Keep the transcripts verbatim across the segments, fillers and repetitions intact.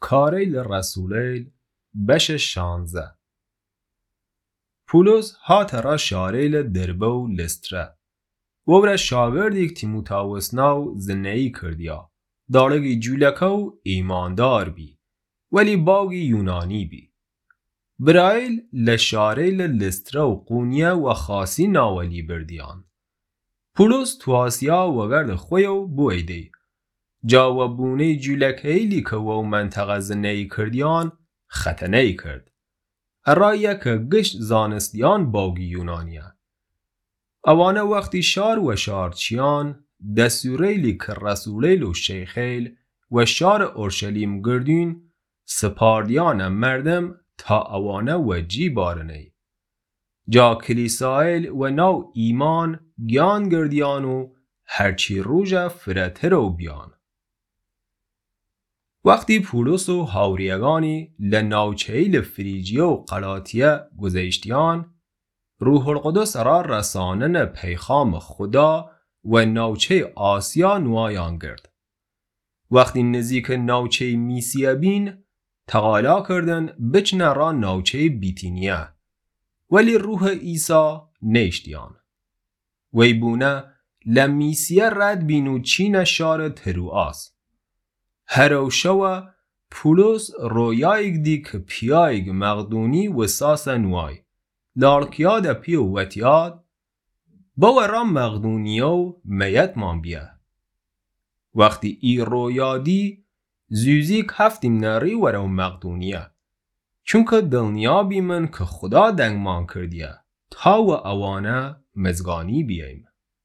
کاریل رسولیل بش شانزه. پولس هات را شاریل دربه و لستره. و برا شاگردیک تیموتائوس ناو زنهی کردیا. دارگی جولکو ایماندار بی. ولی باگی یونانی بی. برایل لشاریل لستره و قونیه و خاصی ناولی بردیان. پولس تو آسیا و گرد خویو بویدی. جا و بونه جولکهیلی که و منطقه زنهی کردیان ختنهی کرد. ارائیه که گشت زانستیان باگی یونانیه. اوانه وقتی شار و شارچیان دستوریلی که رسولیل و شیخیل و شار اورشلیم گردین سپاردیان مردم تا اوانه و جی بارنی. جا کلیسایل و نو ایمان گیان گردیان و هرچی روژه فرته رو بیان. وقتی پولس و هاوریگانی لناوچهیل فریجیه و قلاطیه گذشتیان، روح القدس را رسانن پیغام خدا و ناوچه آسیا نوایان گرد. وقتی نزدیک ناوچه میسیه بین، تقالا کردن بچنه را ناوچه بیتینیه، ولی روح عیسی نیشتیان. وی بونه لمیسیه رد بینو چین شار ترواس. هرو شوه پولس رویایگ دی که پیایگ مقدونی و ساس نوای. لارکیاد پیو وطیاد با رام مقدونیو میت من بیه. وقتی ای رویادی زوزیک هفتیم نری ورو مقدونیه. چونکه دلنیابی من که خدا دنگ من کردیه تا و اوانه مزگانی بیایم.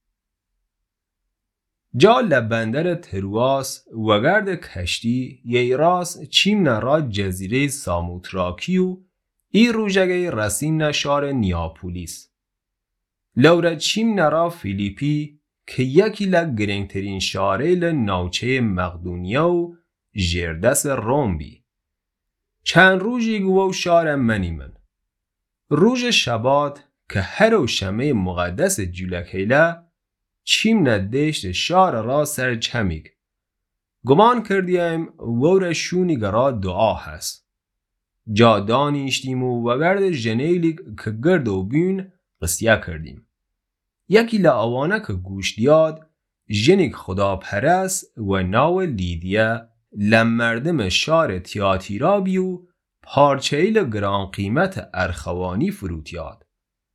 جا لبندر ترواس و گرد کشتی یه راست چیم نرا جزیره ساموتراکی و ای روژگه رسیم نشار نیاپولیس. لوره چیم نرا فیلیپی که یکی لگرنگترین شاریل ناوچه مقدونیا و جردس روم بی. چند روژی گوو شار منی من. روژ شبات که هر و شمه مقدس جولکیله چیم ندشت شار را سر چمیگ. گمان کردیم وور شونی گرا دعا هست. جا دانیشتیم و وگرد جنیلی که گرد و بین قصیه کردیم. یکی لعوانه که گوش دیاد جنیک خدا پرست و ناو لیدیه لمردم شار تیاتیرا بیو پارچهیل گران قیمت ارخوانی فروتیاد.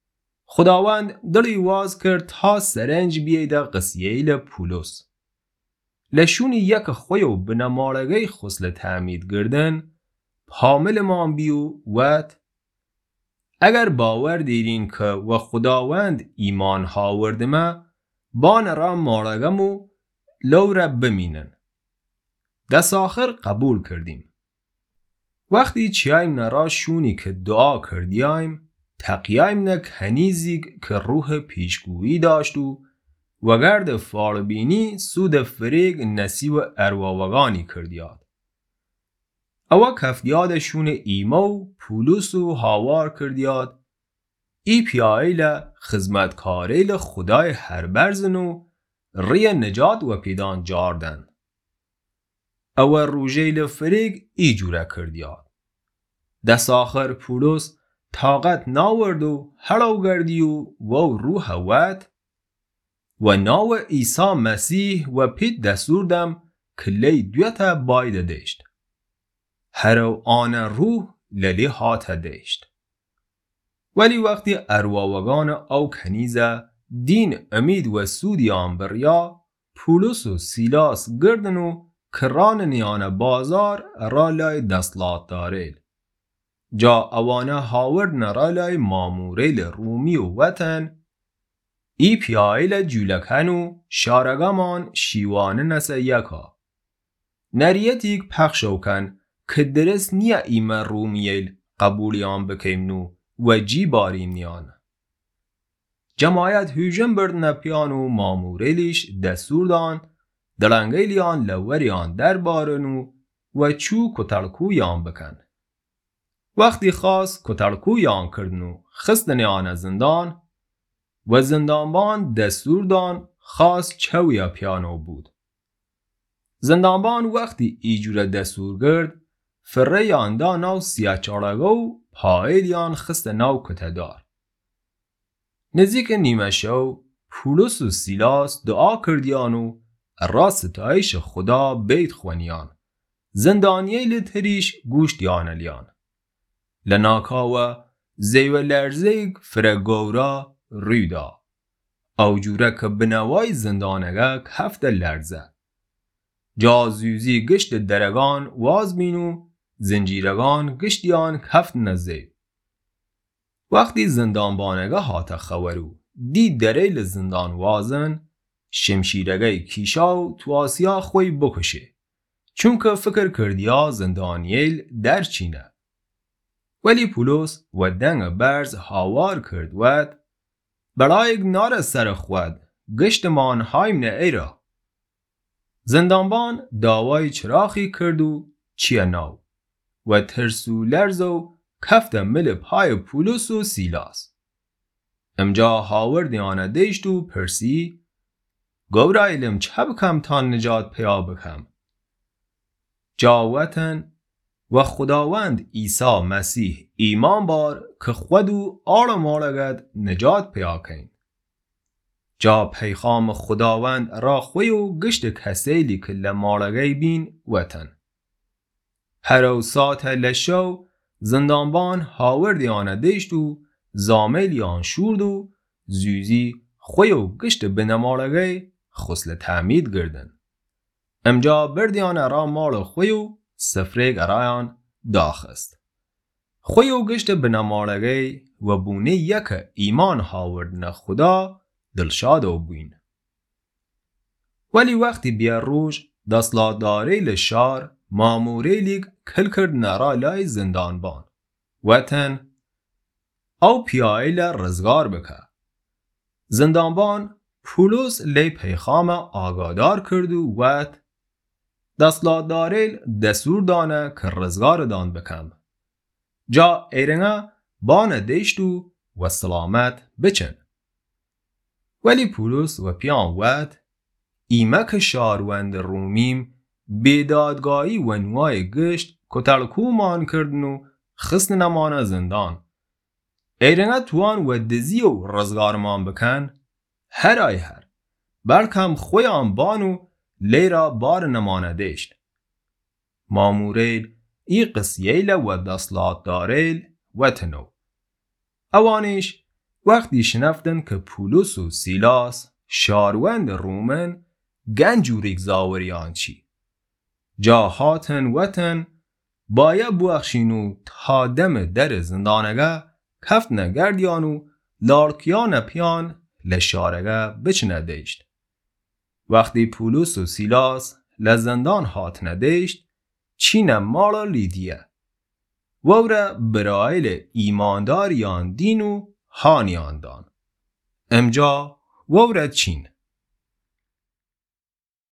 خداوند دلی واز کرد تا سرنج بیایده قصیهیل پولس. لشونی یک خویو بنمارگه خسل تعمید گردن پامل مان بیو وات اگر باور دیرین که و خداوند ایمان هاوردمه بان را مارگمو لو را بمینن. دست آخر قبول کردیم. وقتی چیایم نرا شونی که دعا کردیایم تقیایم نک هنیزی که روح پیشگویی داشت و وگرد فاربینی سود فریگ نسی و ارواوگانی کردیاد. اوا کفدیادشون ایمو پولس و هاوار کردیاد ای پیایل خدمتکاریل خدای هر برزنو ری نجات و پیدان جاردن. اوا روژیل فریگ ای جوره کردیاد. دست آخر پولس طاقت ناورد و هلو گردی و و روح وات و ناو عیسی مسیح و پید دستور دم کلی دویتا باید دشت. هرو آن روح للی هات دشت. ولی وقتی ارواوگان او کنیزه دین امید و سودیان بریا پولس و سیلاس گردن و کران نیان بازار را لای دستلات داریل. جا اوانه هاورد نرالای ماموریل رومی و وطن ای پیایل جولکانو شارگامان شیوانه نسه یکا. نریتیک پخشوکن که درست نیا ایمه رومیل قبولیان بکیمنو و جی باریم نیان. جماعت هجوم بردن پیانو ماموریلیش دستور دان دلنگیلیان لوریان در بارنو و چو کتلکویان بکن. وقتی خواست کتلکویان کردنو خستن آن زندان و زندانبان دستور دان خواست چویا پیانو بود. زندانبان وقتی ایجور دستور گرد فره یان دا ناو سیاه چارگا و پایل یان خست ناو کتدار. نزدیک نیمه شو پولس و سیلاس دعا کردیان و راست ستایش خدا بیت خوانیان. زندانیه لتریش گوشت یانلیان. لناکاوه زیو لرزیگ فرگورا ریدا. او جوره که بنوای زندانگه هفت لرزه. جازوزی گشت درگان واز بینو زنجیرگان گشتیان هفت نزید. وقتی زندانبانگه هاته خورو دی دریل زندان وازن شمشیرگه کیشاو تو آسیا خوی بکشه. چونکه فکر کردیا زندانیل در چینه. ولی پولس و دنگ برز هاوار کرد ود برای نار سر خود گشتمان هایم نه ایرا. زندانبان داوای چراخی کرد و چیه ناو و ترسو لرزو کفت مل پای پولس و سیلاس. امجا هاورد یانه دیشت و پرسی گورا علم چه بکم تا نجات پیا بکم. جاوتن و خداوند عیسی مسیح ایمان بار که خودو آرم آرگد نجات پیا کن. جا پیغام خداوند را خویو گشت کسیلی که لمارگی بین وطن. هر ساعت لشو زندانبان هاورد یانه دیشت و زامیل یان شورد و زوزی خویو گشت بنمارگی خسل تعمید گردن. امجا بردیان را مال خویو سفرگ ارایان داخست. خویو گشت بنمارگی و بونه یک ایمان هاوردن خدا دلشاد و بین. ولی وقتی بیا روش دستلاتداری لشار ماموری لیگ کل کرد نرا لای زندانبان. وطن او پیایل رزگار بکه. زندانبان پولس لی پیخام آگادار کرد و وط دستلاتداری دستور دانه که رزگار دان بکم. جا ایرنگا بان دیشتو و سلامت بچن. ولی پولس و پیان وط ایمک شاروند رومیم بیدادگاهی و نوای گشت کتلکو مان کردن و خست نمان زندان. ایرنگا توان و دزی و رزگارمان بکن هر آی هر بلکم خویان بانو لیرا بار نمانه دیشت. ماموریل ای قصییل و دستلات داریل و تنو. اوانیش وقتی شنفتن که پولس و سیلاس شاروند رومن گنجوریک زاوریان چی. جا هاتن وطن باید بوخشینو تا دم در زندانگه کفت نگردیانو لارکیان پیان لشارگه بچنه دیشت. وقتی پولس و سیلاس لزندان هات ندیشت چین مالا لیدیه ووره برایل ایمانداریان دینو هانیان دان. امجا ووره چین